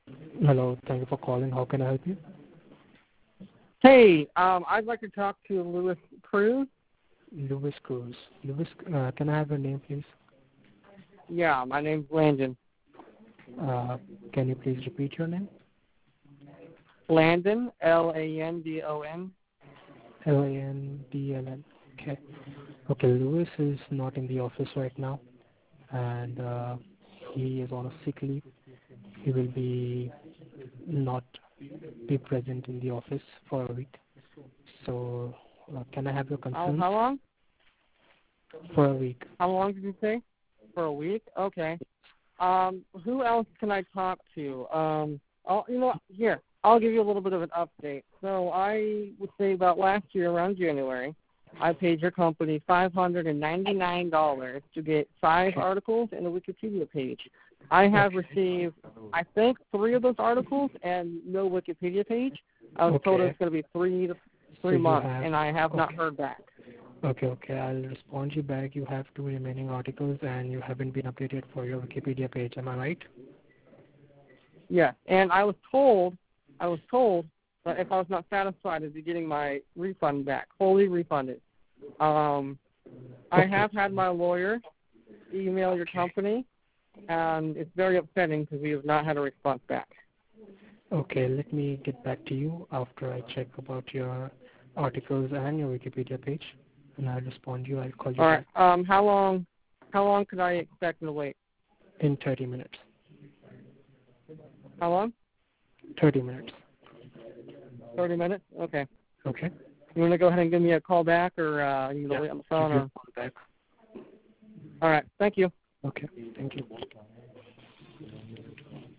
Hello, thank you for calling. How can I help you? Hey, I'd like to talk to Louis Cruz. Louis Cruz. Louis, can I have your name, please? Yeah, my name's Landon. Can you please repeat your name? Landon, Landon. Landln. Okay. Okay, Louis is not in the office right now, and he is on a sick leave. He will not be present in the office for a week. So, can I have your concerns? How long? For a week. How long did you say? For a week? Okay. Who else can I talk to? I'll give you a little bit of an update. So I would say about last year around January, I paid your company $599 to get 5 articles and a Wikipedia page. I have received, I think, 3 of those articles and no Wikipedia page. I was told it's going to be 3 months, and I have not heard back. Okay. I'll respond you back. You have 2 remaining articles and you haven't been updated for your Wikipedia page. Am I right? Yes, and I was told that if I was not satisfied, I'd be getting my refund back, fully refunded. I have had my lawyer email your company, and it's very upsetting because we have not had a response back. Okay, let me get back to you after I check about your articles and your Wikipedia page, and I'll respond to you. I'll call you back. All right. How long could I expect to wait? In 30 minutes. How long? 30 minutes. 30 minutes? Okay. Okay. You want to go ahead and give me a call back, or you want to wait on the phone? Give you a call back. All right. Thank you. Okay. Thank you.